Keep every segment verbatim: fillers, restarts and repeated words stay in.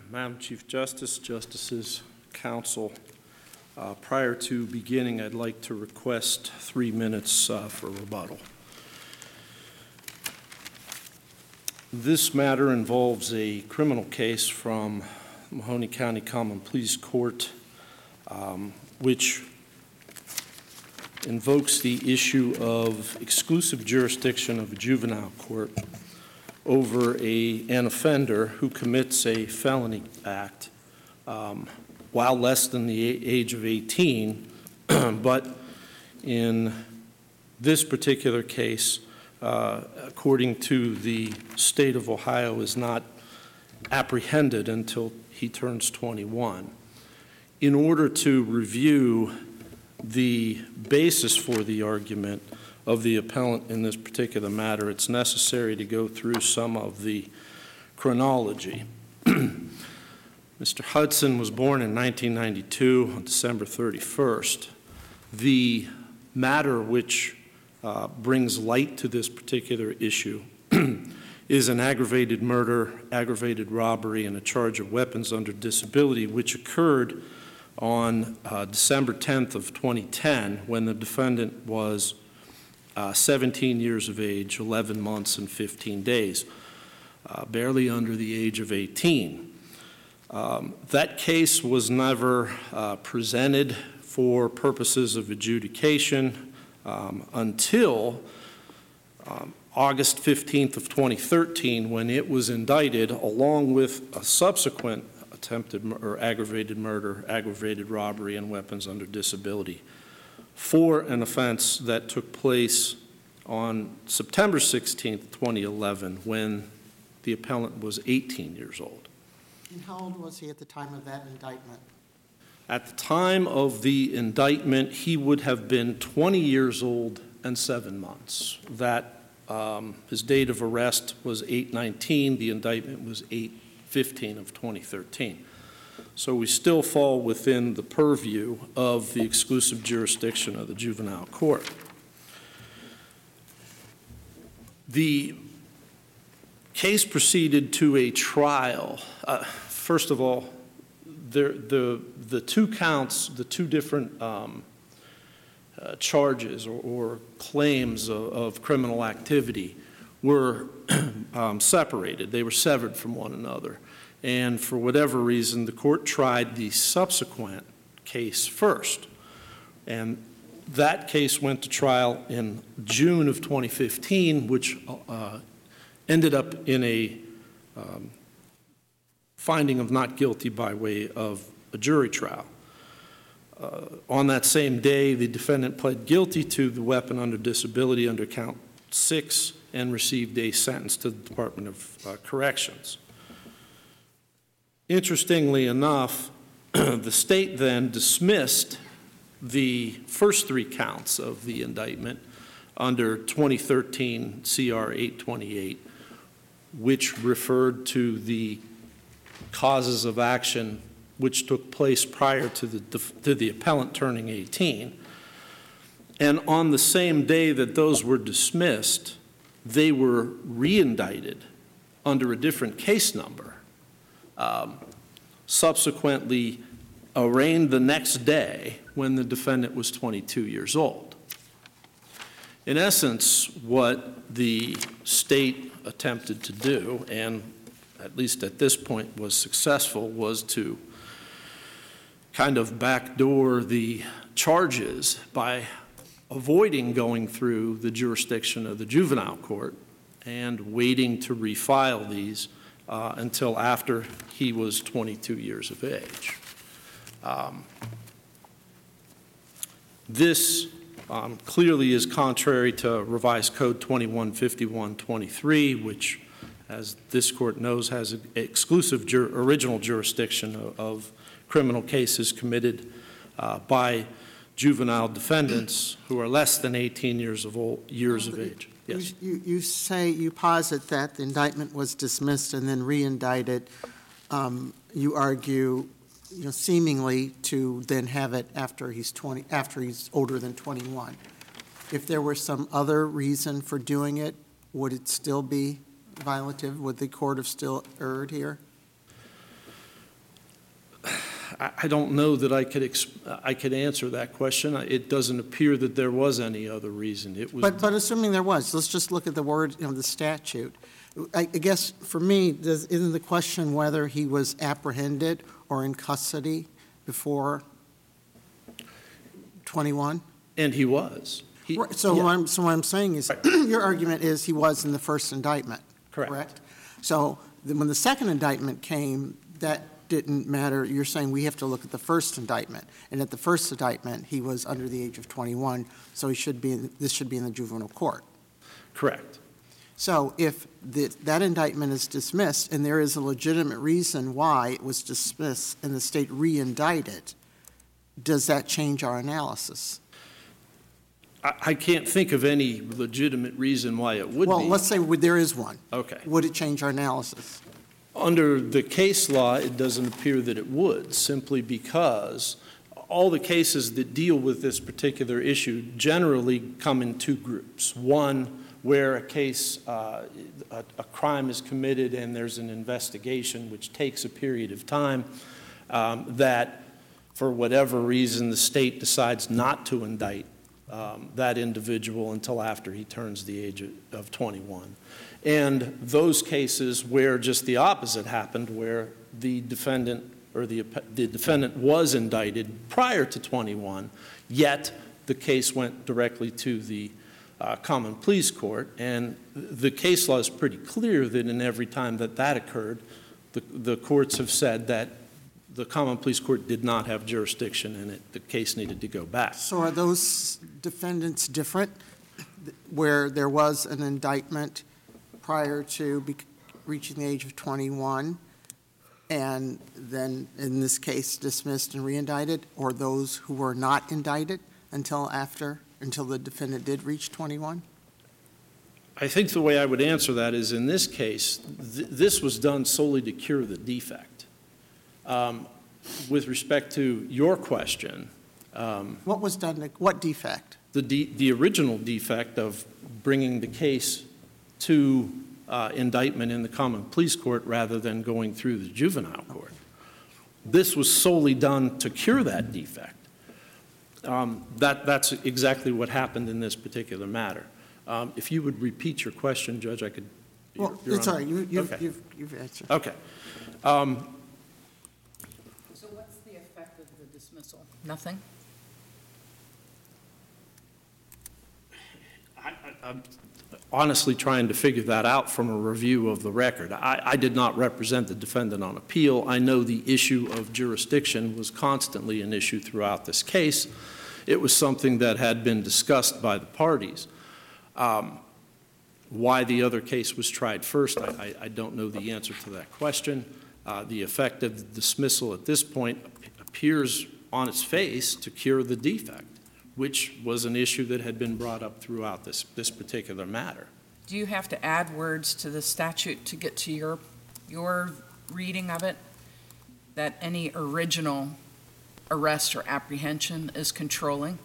Madam Chief Justice, Justices, Counsel, uh, prior to beginning, I'd like to request three minutes uh, for rebuttal. This matter involves a criminal case from Mahoney County Common Pleas Court, um, which invokes the issue of exclusive jurisdiction of a juvenile court over a, an offender who commits a felony act um, while less than the age of eighteen, but in this particular case, uh, according to the state of Ohio, is not apprehended until he turns twenty-one. In order to review the basis for the argument of the appellant in this particular matter, it's necessary to go through some of the chronology. Mister Hudson was born in nineteen ninety-two on December thirty-first. The matter which uh, brings light to this particular issue is an aggravated murder, aggravated robbery, and a charge of weapons under disability, which occurred on uh, December tenth of twenty ten, when the defendant was uh, seventeen years of age, eleven months and fifteen days, uh, barely under the age of eighteen. Um, that case was never uh, presented for purposes of adjudication um, until um, August fifteenth of twenty thirteen, when it was indicted along with a subsequent attempted or aggravated murder, aggravated robbery, and weapons under disability for an offense that took place on September sixteenth, twenty eleven, when the appellant was eighteen years old. And how old was he at the time of that indictment? At the time of the indictment, he would have been twenty years old and seven months. That um, his date of arrest was eight nineteen. The indictment was eight fifteen of twenty thirteen. So we still fall within the purview of the exclusive jurisdiction of the juvenile court. The case proceeded to a trial. Uh, first of all, there, the, the two counts, the two different um, uh, charges or, or claims of, of criminal activity were um, separated. They were severed from one another. And for whatever reason, the court tried the subsequent case first. And that case went to trial in June of twenty fifteen, which uh, ended up in a um, finding of not guilty by way of a jury trial. Uh, on that same day, the defendant pled guilty to the weapon under disability under count six and received a sentence to the Department of uh, Corrections. Interestingly enough, the state then dismissed the first three counts of the indictment under twenty thirteen C R eight twenty-eight, which referred to the causes of action which took place prior to the, to the appellant turning eighteen. And on the same day that those were dismissed, they were re-indicted under a different case number, um, subsequently arraigned the next day when the defendant was twenty-two years old. In essence, what the state attempted to do, and at least at this point was successful, was to kind of backdoor the charges by avoiding going through the jurisdiction of the juvenile court and waiting to refile these uh, until after he was twenty-two years of age. Um, this um, clearly is contrary to Revised Code twenty-one fifty-one twenty-three, which, as this court knows, has an exclusive jur original jurisdiction of, of criminal cases committed uh, by juvenile defendants who are less than eighteen years of old, years of age. Yes. You, you say, you posit that the indictment was dismissed and then re-indicted. Um, you argue, you know, seemingly to then have it after he's twenty, after he's older than twenty-one. If there were some other reason for doing it, would it still be violative? Would the court have still erred here? I I don't know that I could, ex I could answer that question. It doesn't appear that there was any other reason. It was. But, but assuming there was, let's just look at the word, you know, the statute. I, I guess for me, does, isn't the question whether he was apprehended or in custody before twenty-one? And he was. He, Right, So yeah. what I'm, so what I'm saying is, your argument is he was in the first indictment, Correct. correct? So then when the second indictment came, that didn't matter. You're saying we have to look at the first indictment. And at the first indictment, he was under the age of twenty-one, so he should be, in- this should be in the juvenile court. Correct. So if the, that indictment is dismissed, and there is a legitimate reason why it was dismissed and the state re-indicted, does that change our analysis? I, I can't think of any legitimate reason why it would Well, be. let's say there is one. Okay. Would it change our analysis? Under the case law, it doesn't appear that it would, simply because all the cases that deal with this particular issue generally come in two groups. One, where a case, uh, a, a crime is committed and there's an investigation which takes a period of time, um, that for whatever reason the state decides not to indict um, that individual until after he turns the age of, of twenty-one. And those cases where just the opposite happened, where the defendant or the, the defendant was indicted prior to twenty-one, yet the case went directly to the uh, common pleas court. And the case law is pretty clear that in every time that that occurred, the, the courts have said that the common pleas court did not have jurisdiction and it, the case needed to go back. So are those defendants different, where there was an indictment prior to be, reaching the age of twenty-one, and then, in this case, dismissed and re-indicted, or those who were not indicted until after, until the defendant did reach twenty-one? I think the way I would answer that is, in this case, th this was done solely to cure the defect. Um, with respect to your question, um, What was done, to- what defect? the, de the original defect of bringing the case to uh, indictment in the common pleas court rather than going through the juvenile court. This was solely done to cure that defect. Um, that, that's exactly what happened in this particular matter. Um, if you would repeat your question, Judge, I could. Well, Your it's Honor. all right, you, you've, Okay. you've, you've answered. Okay. Um, So what's the effect of the dismissal? Nothing? I, I, I'm honestly trying to figure that out from a review of the record. I, I did not represent the defendant on appeal. I know the issue of jurisdiction was constantly an issue throughout this case. It was something that had been discussed by the parties. Um, why the other case was tried first, I, I, I don't know the answer to that question. Uh, the effect of the dismissal at this point appears on its face to cure the defect, which was an issue that had been brought up throughout this, this particular matter. Do you have to add words to the statute to get to your, your reading of it? That any original arrest or apprehension is controlling?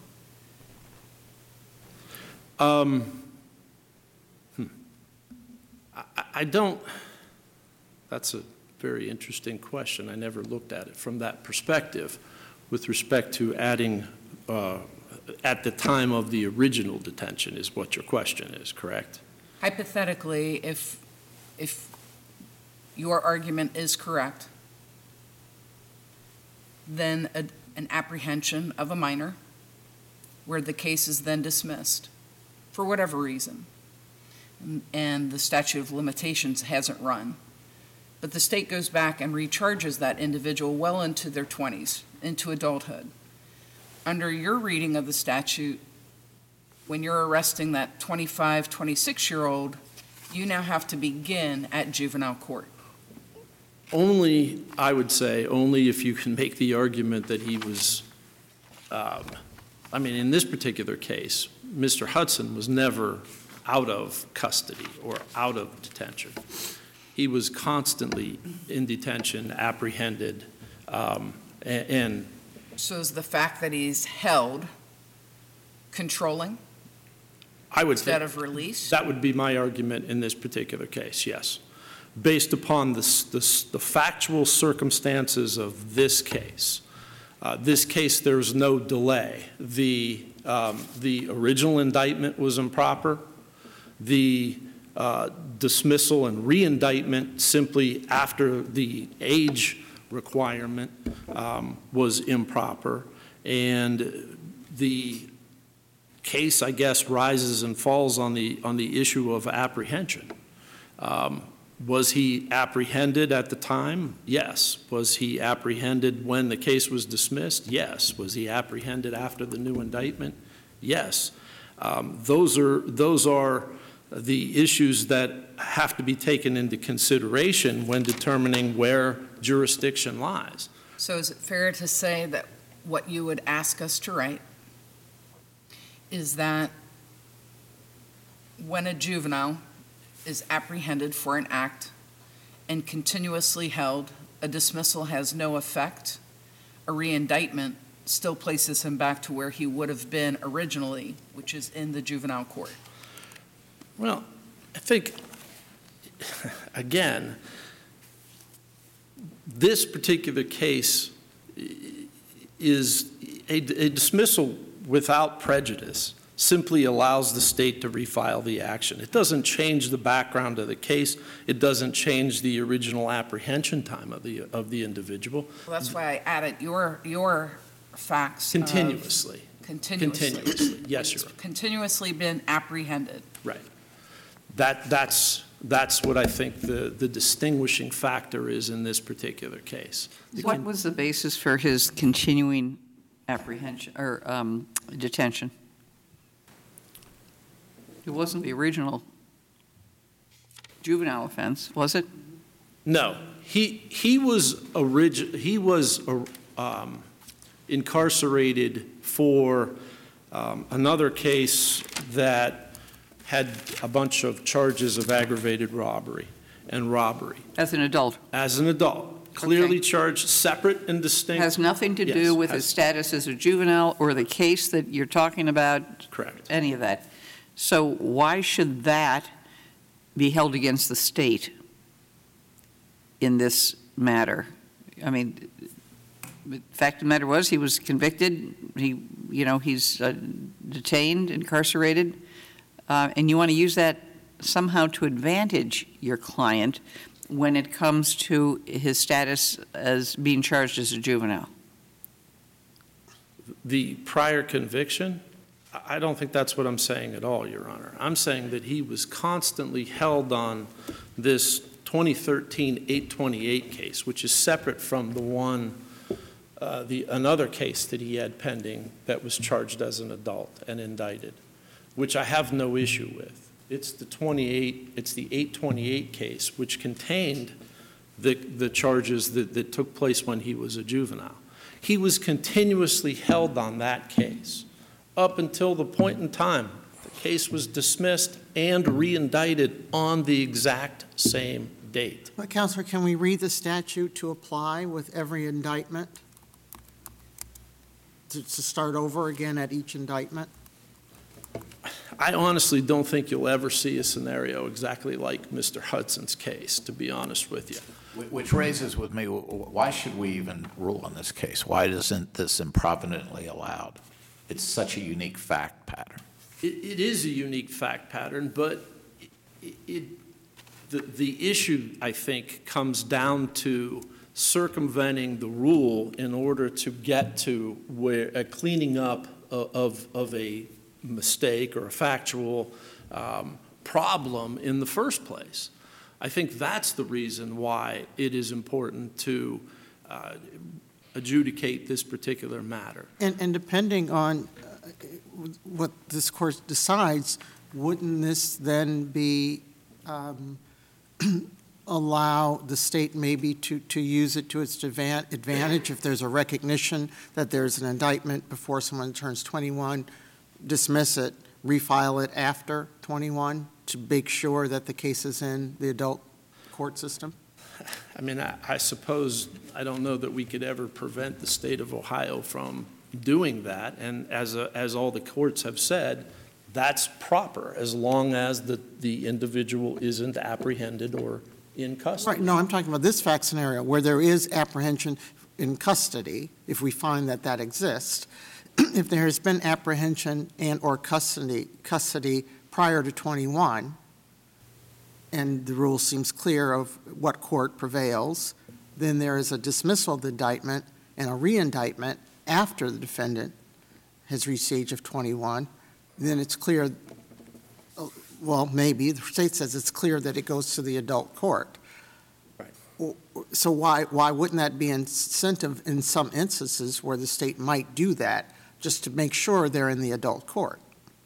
Um, hmm. I, I don't, that's a very interesting question. I never looked at it from that perspective with respect to adding uh, at the time of the original detention is what your question is, correct? Hypothetically, if, if your argument is correct, then a, an apprehension of a minor where the case is then dismissed for whatever reason, and, and the statute of limitations hasn't run, but the state goes back and recharges that individual well into their twenties, into adulthood. Under your reading of the statute, when you're arresting that twenty-five, twenty-six-year-old, you now have to begin at juvenile court. Only, I would say, only if you can make the argument that he was, um, I mean, in this particular case, Mister Hudson was never out of custody or out of detention. He was constantly in detention, apprehended, um, and, and So is the fact that he's held controlling I would instead think of release? that would be my argument in this particular case, yes. Based upon the, the, the factual circumstances of this case, Uh, This case, there's no delay. The, um, the original indictment was improper. The uh, dismissal and re-indictment simply after the age requirement um, was improper. And the case, I guess, rises and falls on the, on the issue of apprehension. Um, Was he apprehended at the time? Yes. Was he apprehended when the case was dismissed? Yes. Was he apprehended after the new indictment? Yes. Um, those are, those are the issues that have to be taken into consideration when determining where jurisdiction lies. So is it fair to say that what you would ask us to write is that when a juvenile is apprehended for an act and continuously held, a dismissal has no effect, a re-indictment still places him back to where he would have been originally, which is in the juvenile court? Well, I think, again, this particular case is a, a dismissal without prejudice simply allows the state to refile the action. It doesn't change the background of the case. It doesn't change the original apprehension time of the, of the individual. Well, that's why I added your, your facts. of- Continuously. Continuously. Continuously. Yes, It's Your Honor. continuously been apprehended. Right. That, that's, that's what I think the, the distinguishing factor is in this particular case. The What con- was the basis for his continuing apprehension, or um, detention? It wasn't the original juvenile offense, was it? No, he, he was origi, he was um, incarcerated for um, another case that had a bunch of charges of aggravated robbery and robbery As an adult? as an adult, clearly Okay. charged, separate and distinct. Has nothing to Yes, do with has- his status as a juvenile or the case that you're talking about, Correct. any of that. So why should that be held against the state in this matter? I mean, the fact of the matter was, he was convicted, he, you know, he's uh, detained, incarcerated, uh, and you want to use that somehow to advantage your client when it comes to his status as being charged as a juvenile. The prior conviction, I don't think that's what I'm saying at all, Your Honor. I'm saying that he was constantly held on this twenty thirteen eight twenty-eight case, which is separate from the one, uh, the, another case that he had pending that was charged as an adult and indicted, which I have no issue with. It's the twenty-eight, it's the eight twenty-eight case, which contained the, the charges that, that took place when he was a juvenile. He was continuously held on that case up until the point in time the case was dismissed and re-indicted on the exact same date. But Counselor, can we read the statute to apply with every indictment? To, to start over again at each indictment? I honestly don't think you'll ever see a scenario exactly like Mister Hudson's case, to be honest with you. Which raises with me, why should we even rule in this case? Why isn't this improvidently allowed? It's such a unique fact pattern. It, it is a unique fact pattern, but it, it, the, the issue, I think, comes down to circumventing the rule in order to get to where a cleaning up of, of, of a mistake or a factual um, problem in the first place. I think that's the reason why it is important to uh, adjudicate this particular matter. And, and depending on uh, what this court decides, wouldn't this then be, um, allow the state maybe to, to use it to its advan- advantage if there's a recognition that there's an indictment before someone turns twenty-one, dismiss it, refile it after twenty-one to make sure that the case is in the adult court system? I mean, I, I suppose, I don't know that we could ever prevent the state of Ohio from doing that. And as, a, as all the courts have said, that's proper as long as the, the individual isn't apprehended or in custody. Right, no, I'm talking about this fact scenario where there is apprehension in custody, if we find that that exists, if there has been apprehension and/or custody, custody prior to twenty-one, and the rule seems clear of what court prevails, then there is a dismissal of the indictment and a re-indictment after the defendant has reached the age of twenty-one, then it's clear, well, maybe, the state says it's clear that it goes to the adult court. Right. So why, why wouldn't that be incentive in some instances where the state might do that, just to make sure they're in the adult court?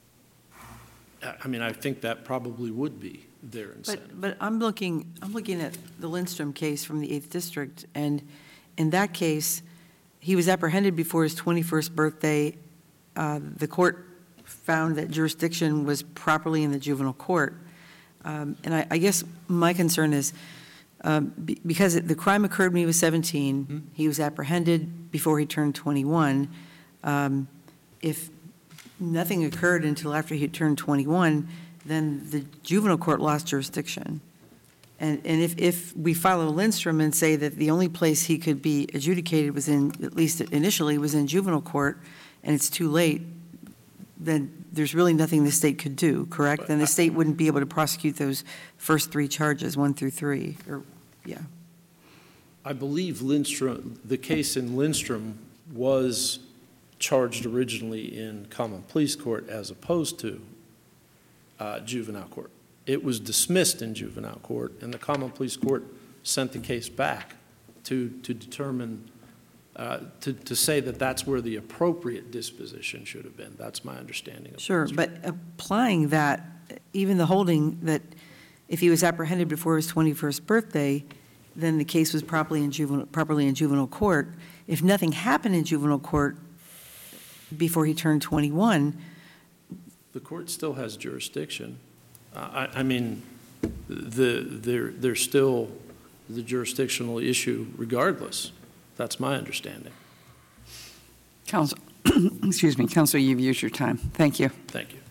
I I mean, I think that probably would be their incentive. But, but I'm looking, I'm looking at the Lindstrom case from the eighth District, and in that case, he was apprehended before his twenty-first birthday. Uh, The court found that jurisdiction was properly in the juvenile court. Um, And I, I guess my concern is, um, be- because it- the crime occurred when he was seventeen, Mhm. he was apprehended before he turned twenty-one. Um, If nothing occurred until after he had turned twenty-one, then the juvenile court lost jurisdiction. And, and if, if we follow Lindstrom and say that the only place he could be adjudicated was in, at least initially, was in juvenile court, and it's too late, then there's really nothing the state could do, correct? Then the state wouldn't be able to prosecute those first three charges, one through three, or, yeah. I believe Lindstrom, the case in Lindstrom was charged originally in common pleas court as opposed to uh, juvenile court. It was dismissed in juvenile court, and the common pleas court sent the case back to, to determine, uh, to, to say that that's where the appropriate disposition should have been. That's my understanding of Sure, Lindstrom. but applying that, even the holding that if he was apprehended before his twenty-first birthday, then the case was properly in juvenile, properly in juvenile court. If nothing happened in juvenile court before he turned twenty-one, The court still has jurisdiction. Uh, I, I mean, the, there, there's still the jurisdictional issue regardless. That's my understanding. Counsel, excuse me, Counsel, you've used your time. Thank you. Thank you.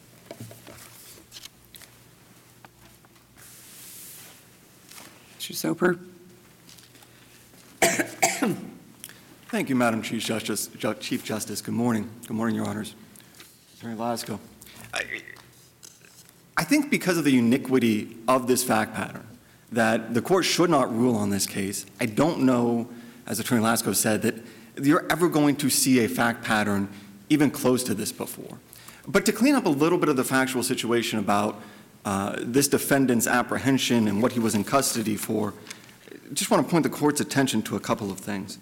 Mister Soper? Thank you, Madam Chief Justice. Ju- Chief Justice. Good morning. Good morning, Your Honors. Attorney Lasco. I, I think because of the uniquity of this fact pattern, that the court should not rule on this case. I don't know, as Attorney Lasco said, that you're ever going to see a fact pattern even close to this before. But to clean up a little bit of the factual situation about uh, this defendant's apprehension and what he was in custody for, I just want to point the court's attention to a couple of things.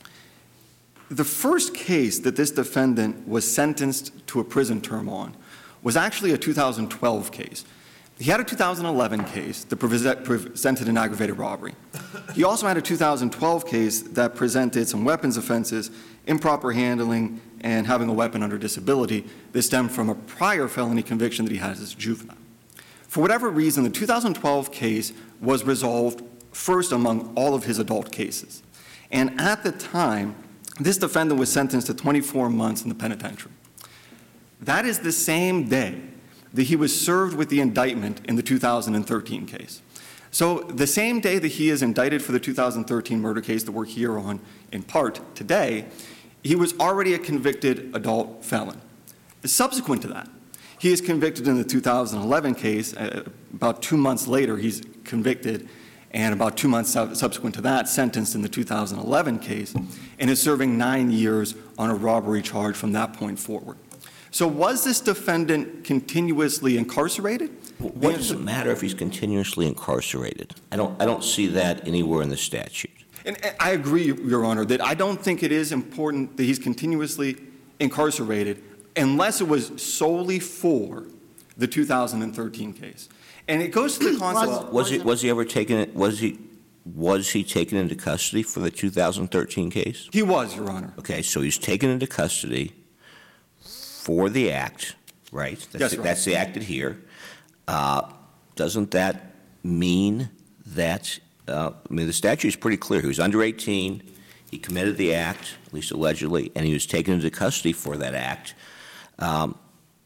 The first case that this defendant was sentenced to a prison term on was actually a two thousand twelve case. He had a two thousand eleven case that presented an aggravated robbery. He also had a two thousand twelve case that presented some weapons offenses, improper handling, and having a weapon under disability that stemmed from a prior felony conviction that he had as a juvenile. For whatever reason, the two thousand twelve case was resolved first among all of his adult cases. And at the time, this defendant was sentenced to twenty-four months in the penitentiary. That is the same day that he was served with the indictment in the two thousand thirteen case. So the same day that he is indicted for the two thousand thirteen murder case that we're here on in part today, he was already a convicted adult felon. Subsequent to that, he is convicted in the two thousand eleven case. Uh, about two months later, he's convicted, and about two months subsequent to that, sentenced in the two thousand eleven case, and is serving nine years on a robbery charge from that point forward. So was this defendant continuously incarcerated? What does it matter if he's continuously incarcerated? I don't, I don't see that anywhere in the statute. And I agree, Your Honor, that I don't think it is important that he's continuously incarcerated unless it was solely for the two thousand thirteen case. And it goes to the concept. Well, was he, was he ever taken, was he, was he taken into custody for the two thousand thirteen case? He was, Your Honor. Okay, so he's taken into custody for the act, right? That's Yes, the- Your That's the act at here. Uh, Doesn't that mean that, uh, I mean, the statute is pretty clear. He was under eighteen, he committed the act, at least allegedly, and he was taken into custody for that act um,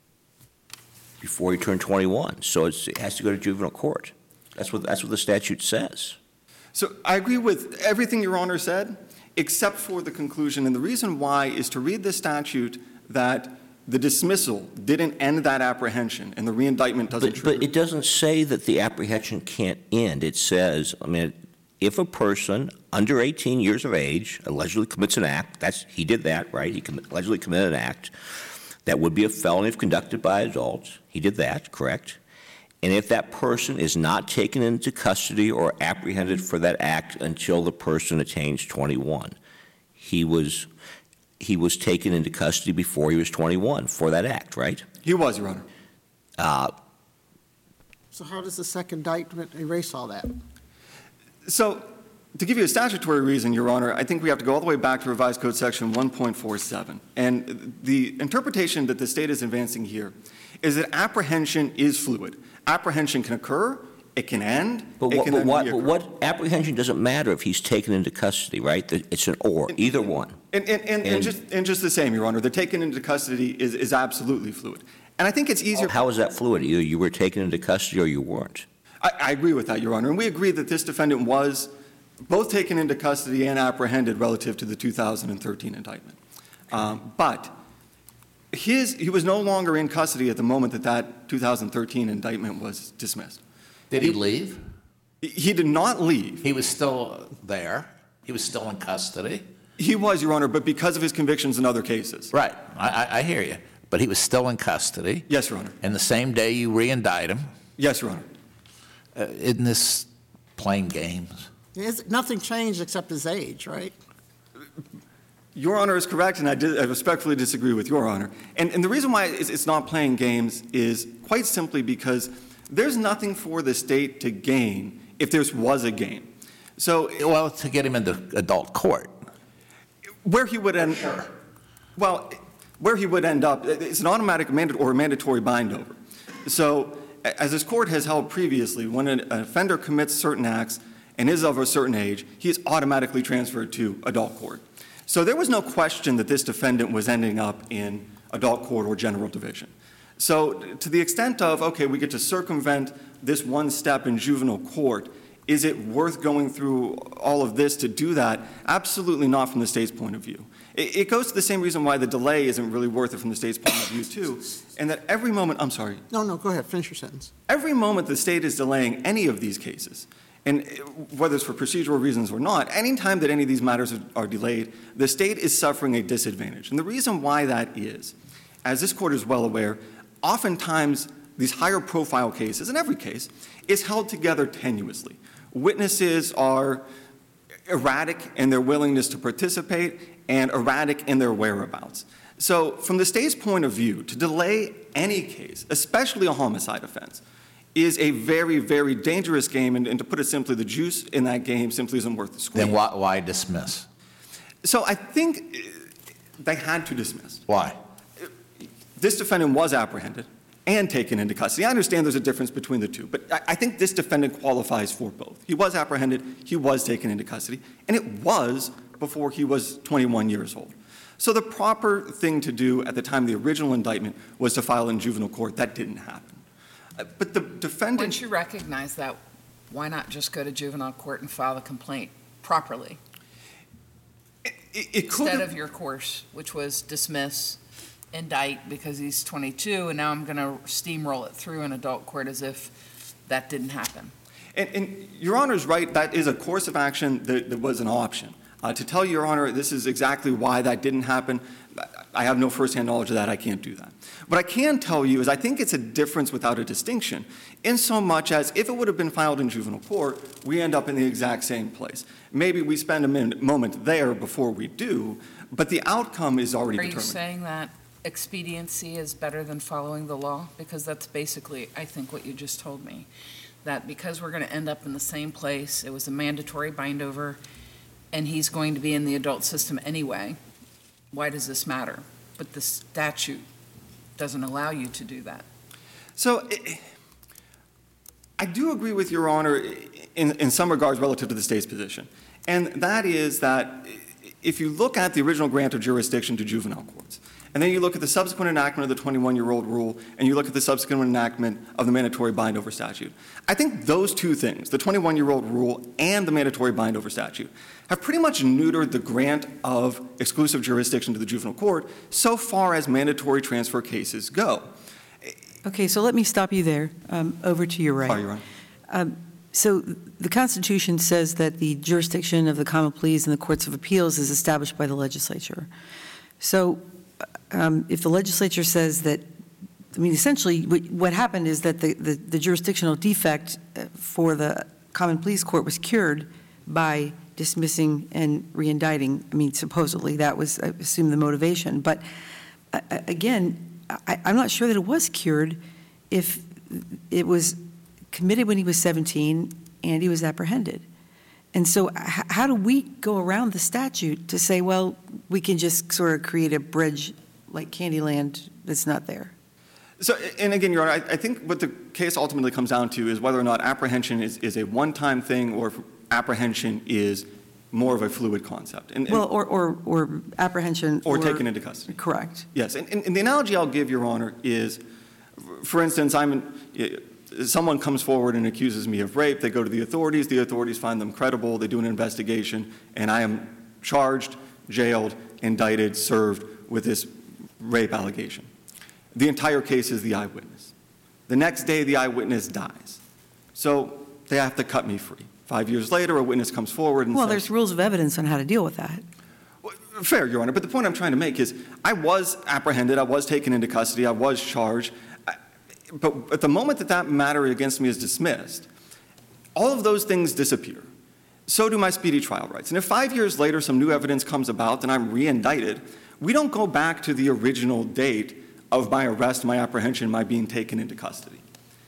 before he turned twenty-one. So it's, it has to go to juvenile court. That's what, that's what the statute says. So I agree with everything Your Honor said, except for the conclusion. And the reason why is to read the statute that the dismissal didn't end that apprehension, and the reindictment doesn't But, trigger. but it doesn't say that the apprehension can't end. It says, I mean, if a person under eighteen years of age allegedly commits an act, that's, he did that, right? He comm- allegedly committed an act that would be a felony if conducted by adults. He did that, correct? And if that person is not taken into custody or apprehended for that act until the person attains twenty-one, he was he was taken into custody before he was twenty-one for that act, right? He was, Your Honor. Uh, So how does the second indictment erase all that? So, to give you a statutory reason, Your Honor, I think we have to go all the way back to Revised Code Section one point four seven. And the interpretation that the state is advancing here is that apprehension is fluid. Apprehension can occur, it can end, But it what, can but then what, reoccur. but what apprehension doesn't matter if he's taken into custody, right? It's an or, either one. And, and, and, and, And- just, and just the same, Your Honor, the taken into custody is, is absolutely fluid. And I think it's easier. How is that fluid? Either you were taken into custody or you weren't. I, I agree with that, Your Honor. And we agree that this defendant was both taken into custody and apprehended relative to the two thousand thirteen indictment. Um, but his, he was no longer in custody at the moment that that two thousand thirteen indictment was dismissed. Did he leave? He- He did not leave. He was still there. He was still in custody. He was, Your Honor, but because of his convictions in other cases. Right. I, I, I hear you. But he was still in custody. Yes, Your Honor. And the same day you re-indict him. Yes, Your Honor. Uh, isn't this playing games? Is- Nothing changed except his age, right? Your Honor is correct, and I, di- I respectfully disagree with Your Honor. And, and the reason why it's, it's not playing games is quite simply because there's nothing for the state to gain if there was a game. So Well, to get him into adult court. where he would end, well, where he would end up, it's an automatic mandate or a mandatory bind over. So a- as this court has held previously, when an offender commits certain acts and is of a certain age, he is automatically transferred to adult court. So there was no question that this defendant was ending up in adult court or general division. So to the extent of, okay, we get to circumvent this one step in juvenile court, is it worth going through all of this to do that? Absolutely not from the state's point of view. It, it goes to the same reason why the delay isn't really worth it from the state's point of view, too, and that every moment, I'm sorry, No, no, go ahead, finish your sentence. every moment the state is delaying any of these cases, and whether it's for procedural reasons or not, any time that any of these matters are, are delayed, the state is suffering a disadvantage. And the reason why that is, as this court is well aware, oftentimes these higher profile cases, in every case, is held together tenuously. Witnesses are erratic in their willingness to participate and erratic in their whereabouts. So from the state's point of view, to delay any case, especially a homicide offense, is a very, very dangerous game, and, and to put it simply, the juice in that game simply isn't worth the squeeze. Then why, why dismiss? So I think uh, they had to dismiss. Why? This defendant was apprehended and taken into custody. I understand there's a difference between the two, but I, I think this defendant qualifies for both. He was apprehended, he was taken into custody, and it was before he was twenty-one years old. So the proper thing to do at the time of the original indictment was to file in juvenile court. That didn't happen. Uh, But the defendant... Once you recognize that, why not just go to juvenile court and file a complaint properly? It, it could Instead have, of your course, which was dismiss, indict because he's twenty-two, and now I'm going to steamroll it through in adult court as if that didn't happen. and, and Your Honor's right, that is a course of action that, that was an option. Uh, to tell you, Your Honor, this is exactly why that didn't happen, I have no firsthand knowledge of that. I can't do that. What I can tell you is I think it's a difference without a distinction, in so much as if it would have been filed in juvenile court, we end up in the exact same place. Maybe we spend a minute, moment there before we do, but the outcome is already Are you determined. saying that expediency is better than following the law? Because that's basically, I think, what you just told me. That because we're going to end up in the same place, it was a mandatory bind over, and he's going to be in the adult system anyway, why does this matter? But the statute doesn't allow you to do that. So I- I do agree with Your Honor in, in some regards relative to the state's position. And that is that if you look at the original grant of jurisdiction to juvenile courts, And then you look at the subsequent enactment of the twenty-one-year-old rule, and you look at the subsequent enactment of the mandatory bind-over statute. I think those two things, the twenty-one-year-old rule and the mandatory bind-over statute, have pretty much neutered the grant of exclusive jurisdiction to the juvenile court so far as mandatory transfer cases go. Okay, so let me stop you there. Um, Over to your right. Sorry, Your Honor. Um, So the Constitution says that the jurisdiction of the common pleas and the courts of appeals is established by the legislature. So um, if the legislature says that, I mean, essentially what, what happened is that the, the, the jurisdictional defect for the common pleas court was cured by dismissing and reindicting. I mean, supposedly that was, I assume, the motivation. But uh, again, I, I'm not sure that it was cured if it was committed when he was seventeen and he was apprehended. And so h- how do we go around the statute to say, well, we can just sort of create a bridge like Candyland that's not there? So, and again, Your Honor, I, I think what the case ultimately comes down to is whether or not apprehension is, is a one-time thing or if apprehension is more of a fluid concept. And, and, Well, or, or, or apprehension. or taken into custody. Correct. Yes, and, and, and the analogy I'll give, Your Honor, is, for instance, I'm in, someone comes forward and accuses me of rape. They go to the authorities. The authorities find them credible. They do an investigation, and I am charged, jailed, indicted, served with this rape allegation. The entire case is the eyewitness. The next day, the eyewitness dies. So they have to cut me free. Five years later, a witness comes forward and Well, says— there's rules of evidence on how to deal with that. Fair, Your Honor, but the point I'm trying to make is I was apprehended. I was taken into custody. I was charged. But at the moment that that matter against me is dismissed, all of those things disappear. So do my speedy trial rights. And if five years later some new evidence comes about and I'm re-indicted, we don't go back to the original date of my arrest, my apprehension, my being taken into custody.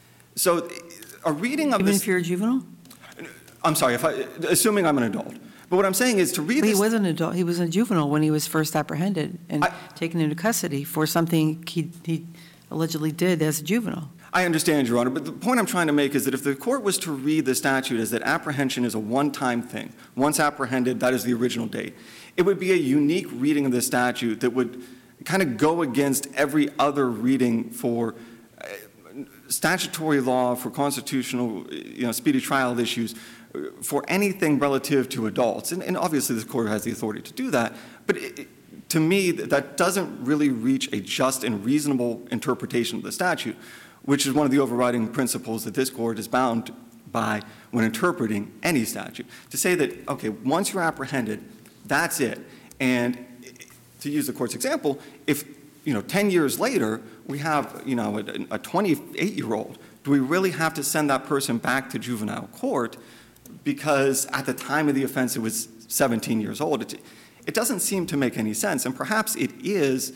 So a reading of Even this— if you're a juvenile? I'm sorry, if I, assuming I'm an adult. But what I'm saying is to read But he this— wasn't an adult. He was a juvenile when he was first apprehended and I- taken into custody for something he, he allegedly did as a juvenile. I understand, Your Honor, but the point I'm trying to make is that if the court was to read the statute as that apprehension is a one-time thing, once apprehended, that is the original date, it would be a unique reading of the statute that would kind of go against every other reading for uh, statutory law, for constitutional, you know, speedy trial issues, uh, for anything relative to adults. And, and obviously this court has the authority to do that, but it, to me, that doesn't really reach a just and reasonable interpretation of the statute, which is one of the overriding principles that this court is bound by when interpreting any statute. To say that, okay, once you're apprehended, that's it. And to use the court's example, if, you know, ten years later, we have, you know, a twenty-eight-year-old, do we really have to send that person back to juvenile court because at the time of the offense it was seventeen years old? It, it doesn't seem to make any sense. And perhaps it is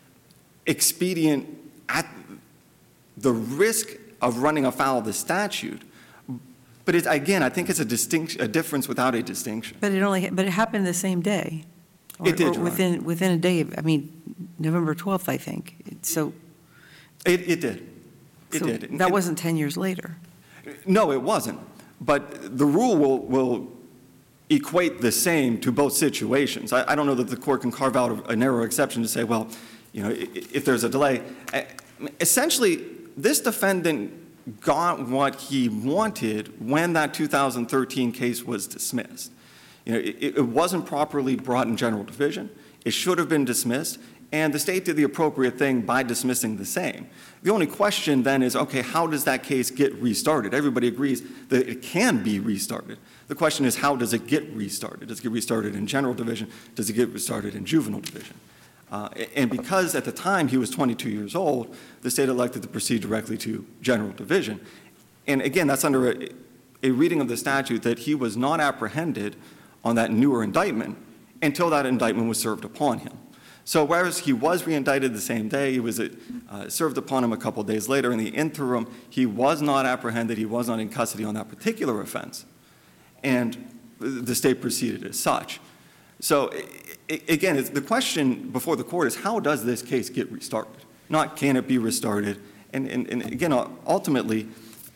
expedient at the risk of running afoul of the statute. But it, again, I think it's a distinct, a difference without a distinction. But it only, but it happened the same day. Or- It did, or Your within, within a day, I mean, November twelfth, I think. So. It, it did. It so did. That It- wasn't ten years later. No, it wasn't. But the rule will, will equate the same to both situations. I, I don't know that the court can carve out a, a narrow exception to say, well, you know, if, if there's a delay. Essentially, this defendant got what he wanted when that two thousand thirteen case was dismissed. You know, it, it wasn't properly brought in general division. It should have been dismissed, and the state did the appropriate thing by dismissing the same. The only question then is, okay, how does that case get restarted? Everybody agrees that it can be restarted. The question is, how does it get restarted? Does it get restarted in general division? Does it get restarted in juvenile division? Uh, and because at the time he was twenty-two years old, the state elected to proceed directly to general division. And again, that's under a, a reading of the statute that he was not apprehended on that newer indictment until that indictment was served upon him. So whereas he was reindicted the same day, he was uh, served upon him a couple days later. In the interim, he was not apprehended. He was not in custody on that particular offense. And the state proceeded as such. So again, the question before the court is, how does this case get restarted? Not can it be restarted? And, and, and again, ultimately,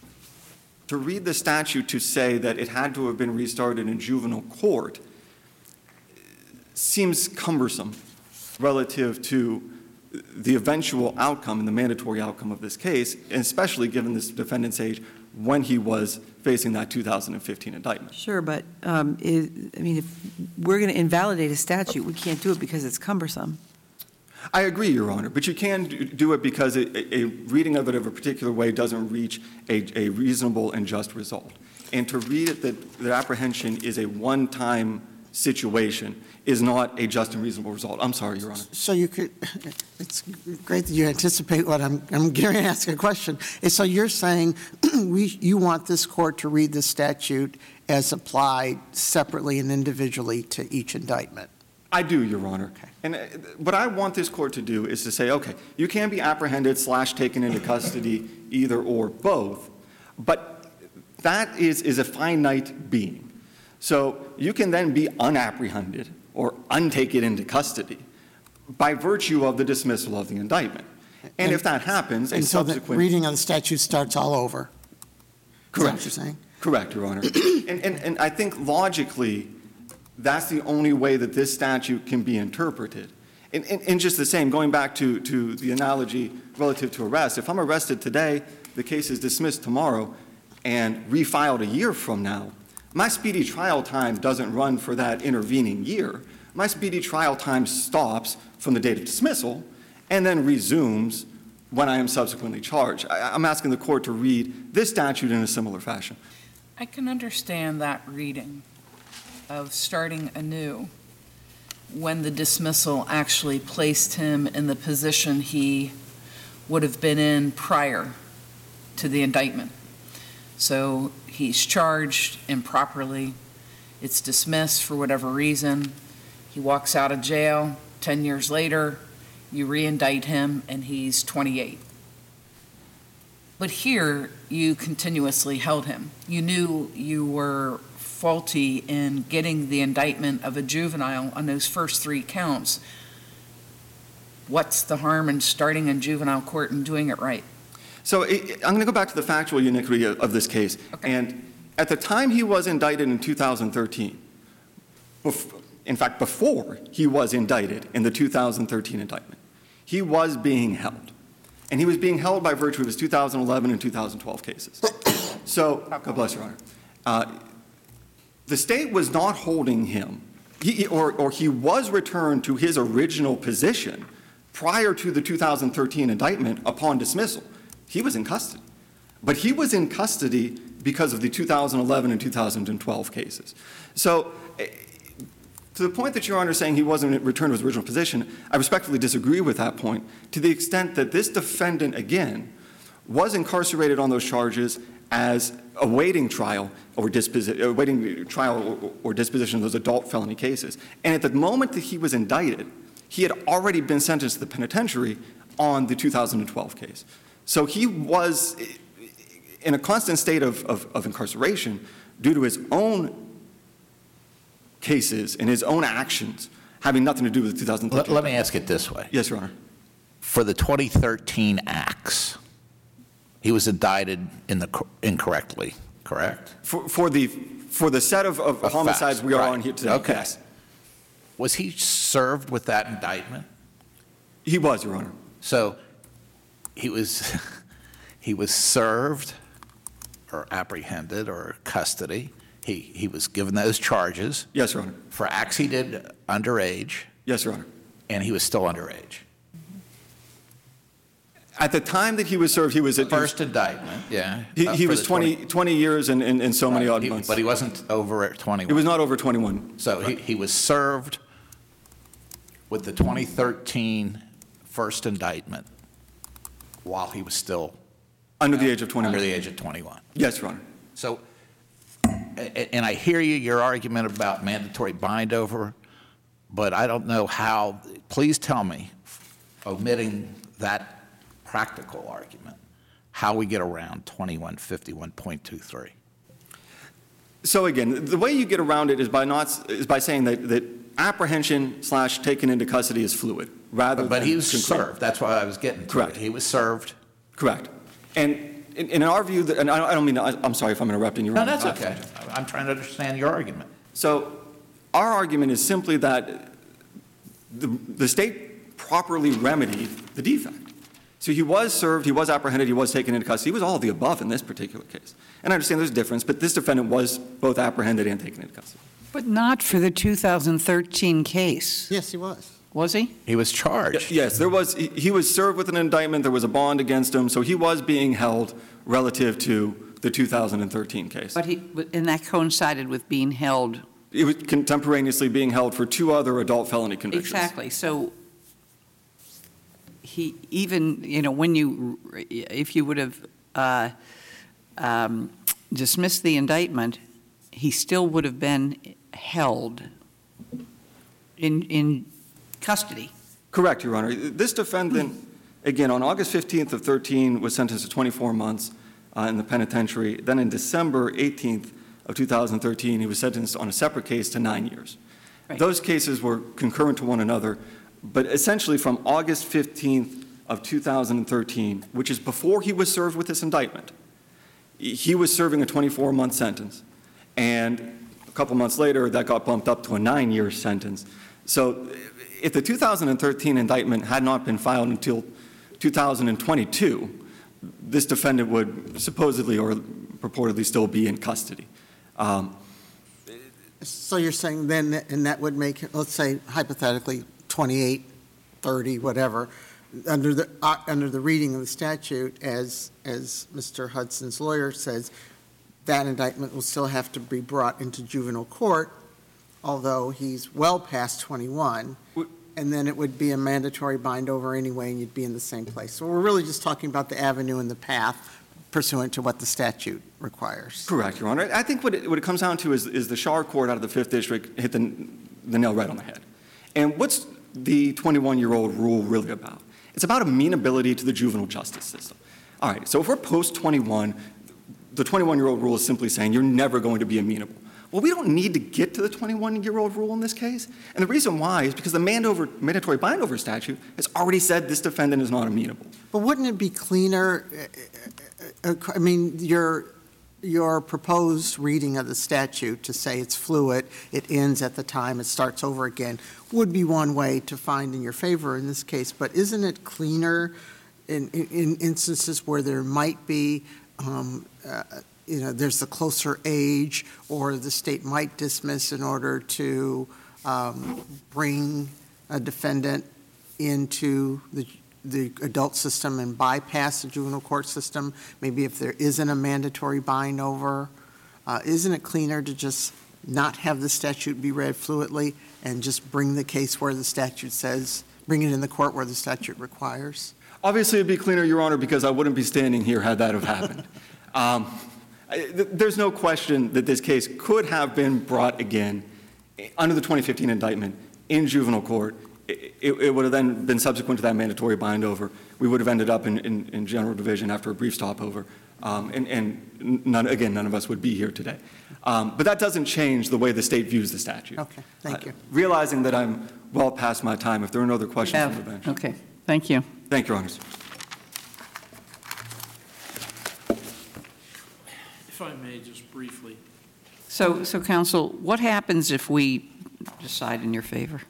to read the statute to say that it had to have been restarted in juvenile court seems cumbersome relative to the eventual outcome and the mandatory outcome of this case, and especially given this defendant's age when he was facing that two thousand fifteen indictment. Sure, but, um, is, I mean, if we're going to invalidate a statute, we can't do it because it's cumbersome. I agree, Your Honor, but you can do it because a, a reading of it of a particular way doesn't reach a, a reasonable and just result. And to read it that the apprehension is a one-time situation is not a just and reasonable result. I'm sorry, Your Honor. So you could, it's great that you anticipate what I'm, I'm going to ask a question. And so you're saying we, you want this court to read the statute as applied separately and individually to each indictment? I do, Your Honor. Okay. And uh, what I want this court to do is to say, okay, you can be apprehended slash taken into custody, either or both, but that is, is a finite being. So you can then be unapprehended or untaken into custody by virtue of the dismissal of the indictment. And, And- if that happens, a And so the subsequent... reading of the statute starts all over? Is that Correct. what you're saying? Correct, Your Honor. and, and, and I think logically, that's the only way that this statute can be interpreted. And, and, and just the same, going back to, to the analogy relative to arrest, if I'm arrested today, the case is dismissed tomorrow, and refiled a year from now, my speedy trial time doesn't run for that intervening year. My speedy trial time stops from the date of dismissal and then resumes when I am subsequently charged. I, I'm asking the court to read this statute in a similar fashion. I can understand that reading of starting anew when the dismissal actually placed him in the position he would have been in prior to the indictment. So he's charged improperly, it's dismissed for whatever reason, he walks out of jail, ten years later, you re-indict him and he's twenty-eight. But here, you continuously held him. You knew you were faulty in getting the indictment of a juvenile on those first three counts. What's the harm in starting in juvenile court and doing it right? So it, I'm going to go back to the factual uniquity of, of this case. Okay. And at the time he was indicted in two thousand thirteen, bef- in fact, before he was indicted in the two thousand thirteen indictment, he was being held. And he was being held by virtue of his two thousand eleven and two thousand twelve cases. So, God bless Your Honor. Uh, the state was not holding him, he, or, or he was returned to his original position prior to the two thousand thirteen indictment upon dismissal. He was in custody. But he was in custody because of the two thousand eleven and two thousand twelve cases. So, to the point that Your Honor is saying he wasn't returned to his original position, I respectfully disagree with that point, to the extent that this defendant, again, was incarcerated on those charges as awaiting trial or disposi- awaiting trial or, or disposition of those adult felony cases. And at the moment that he was indicted, he had already been sentenced to the penitentiary on the two thousand twelve case. So he was in a constant state of, of, of incarceration due to his own cases and his own actions having nothing to do with the two thousand thirteen. Let, let me ask it this way. Yes, Your Honor. For the twenty thirteen acts, he was indicted in the, cor- incorrectly, correct? For, for the for the set of, of Of homicides facts, we are right. on here today. Okay. Yes. Was he served with that indictment? He was, Your Honor. So he was, he was served or apprehended or custody. He, he was given those charges Yes, Your Honor. for acts he did underage, Yes, Your Honor. and he was still underage. At the time that he was served, he was at First indictment, yeah. He, uh, he for was the twenty, twenty years and, and, and so many Right, odd he- months. But he wasn't over at twenty-one. He was not over twenty-one. So he, he was served with the twenty thirteen first indictment while he was still Under the age of twenty-one. under the age of twenty-one. Yes, Your Honor. So, a- a- and I hear you, your argument about mandatory bind over, but I don't know how, please tell me, omitting that practical argument, how we get around twenty-one fifty-one point two three. So again, the way you get around it is by not is by saying that, that apprehension slash taken into custody is fluid rather But than he was concrete. served, that's what I was getting to. Correct. He was served. Correct. And in, in our view, that, and I I don't mean to, I- I'm sorry if I'm interrupting you. No, Your that's Honor. okay. I'm trying to understand your argument. So our argument is simply that the, the state properly remedied the defect. So he was served, he was apprehended, he was taken into custody. He was all of the above in this particular case. And I understand there's a difference, but this defendant was both apprehended and taken into custody. But not for the two thousand thirteen case, Yes, he was. was he? He was charged. Yes, there was, he he was served with an indictment, there was a bond against him, so he was being held relative to the two thousand thirteen case. But he, and that coincided with being held. He was contemporaneously being held for two other adult felony convictions. Exactly. So he even, you know, when you, if you would have uh, um, dismissed the indictment, he still would have been held in, in custody. Correct, Your Honor. This defendant, again, on August fifteenth of thirteen, was sentenced to twenty-four months uh, in the penitentiary. Then in December eighteenth of two thousand thirteen, he was sentenced on a separate case to nine years. Right. Those cases were concurrent to one another, but essentially from August fifteenth of two thousand thirteen, which is before he was served with this indictment, he was serving a twenty-four month sentence. And a couple months later, that got bumped up to a nine-year sentence. So if the two thousand thirteen indictment had not been filed until two thousand twenty-two, this defendant would supposedly or purportedly still be in custody. Um, So you're saying then, that- and that would make, it, let's say hypothetically, twenty-eight, thirty, whatever, under the, uh, under the reading of the statute, as, as Mister Hudson's lawyer says, that indictment will still have to be brought into juvenile court, although he's well past twenty-one, and then it would be a mandatory bind over anyway, and you'd be in the same place. So we're really just talking about the avenue and the path pursuant to what the statute requires. Correct, Your Honor. I think what it, what it comes down to is, is the Schar Court out of the Fifth District hit the, the nail right on the head. And what's the twenty-one-year-old rule really about? It's about amenability to the juvenile justice system. All right, so if we're post twenty-one, the twenty-one-year-old rule is simply saying you're never going to be amenable. Well, we don't need to get to the twenty-one-year-old rule in this case. And the reason why is because the mandover, mandatory bind-over statute has already said this defendant is not amenable. But wouldn't it be cleaner, uh, uh, I mean, your, your proposed reading of the statute to say it's fluid, it ends at the time, it starts over again, would be one way to find in your favor in this case. But isn't it cleaner in, in, in instances where there might be, um, uh, you know, there's the closer age, or the state might dismiss in order to um, bring a defendant into the the adult system and bypass the juvenile court system, maybe if there isn't a mandatory bind over? Uh, isn't it cleaner to just not have the statute be read fluidly and just bring the case where the statute says, bring it in the court where the statute requires? Obviously, it'd be cleaner, Your Honor, because I wouldn't be standing here had that have happened. um, I, th there's no question that this case could have been brought again under the twenty fifteen indictment in juvenile court. It, it, it would have then been subsequent to that mandatory bind over. We would have ended up in, in, in general division after a brief stopover. Um, and and none, again, none of us would be here today. Um, but that doesn't change the way the state views the statute. Okay, thank you. Uh, realizing that I'm well past my time, if there are no other questions Yeah. from the bench. Okay, thank you. Thank you, Your Honors. If I may, just briefly. So, so counsel, what happens if we decide in your favor?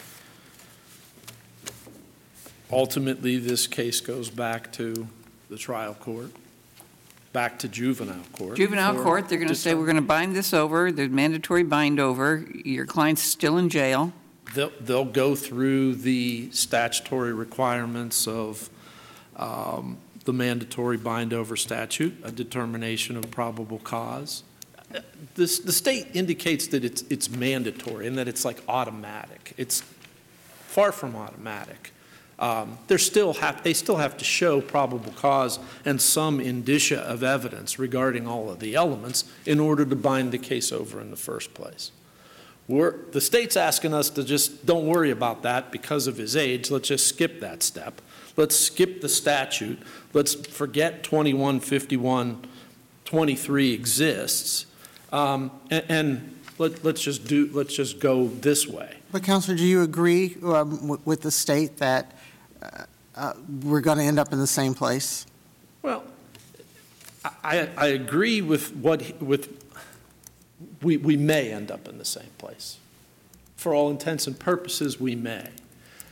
Ultimately, this case goes back to the trial court, back to juvenile court. Juvenile for court, they're going to say, we're going to bind this over, the mandatory bind over, your client's still in jail. They'll, they'll go through the statutory requirements of um, the mandatory bind-over statute, a determination of probable cause. This, the state indicates that it's, it's mandatory and that it's like automatic. It's far from automatic. Um, they're still have, they still have to show probable cause and some indicia of evidence regarding all of the elements in order to bind the case over in the first place. We're, the state's asking us to just don't worry about that because of his age. Let's just skip that step. Let's skip the statute. Let's forget twenty-one fifty-one twenty-three exists, um, and, and let, let's just do. Let's just go this way. But, Counselor, do you agree um, w- with the state that uh, uh, we're going to end up in the same place? Well, I, I agree with what he- with. We, we may end up in the same place. For all intents and purposes, we may.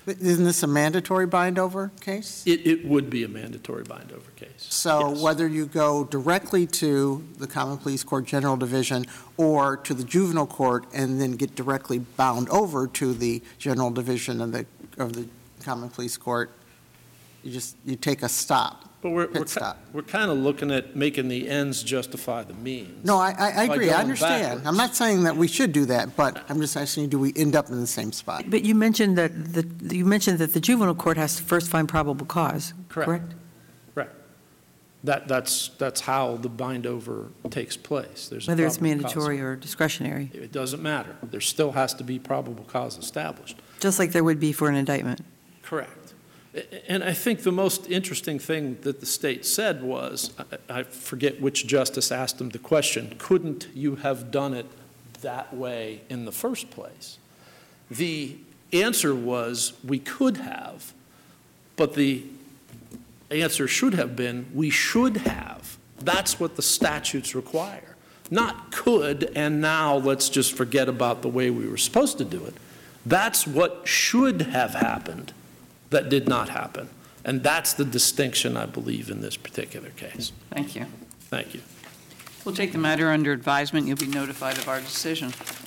But isn't this a mandatory bind-over case? It, it would be a mandatory bind-over case. So Yes. whether you go directly to the Common Pleas Court General Division or to the juvenile court and then get directly bound over to the General Division of the, of the Common Pleas Court, you just, you take a stop. But we're, Pit we're, ki- stop. we're kind of looking at making the ends justify the means. No, I, I I By agree, I going understand. backwards. I'm not saying that we should do that, but I'm just asking you, do we end up in the same spot? But you mentioned that, the you mentioned that the juvenile court has to first find probable cause, Correct. correct? Right. That, that's, that's how the bind-over takes place. There's a Whether it's probable cause. mandatory or discretionary, It doesn't matter. There still has to be probable cause established. just like there would be for an indictment. Correct. A- And I think the most interesting thing that the state said was, I- I forget which justice asked them the question, couldn't you have done it that way in the first place? The answer was, we could have, but the answer should have been, we should have. That's what the statutes require. Not could, and now let's just forget about the way we were supposed to do it. That's what should have happened that did not happen. And that's the distinction, I believe, in this particular case. Thank you. Thank you. We'll take the matter under advisement. You'll be notified of our decision.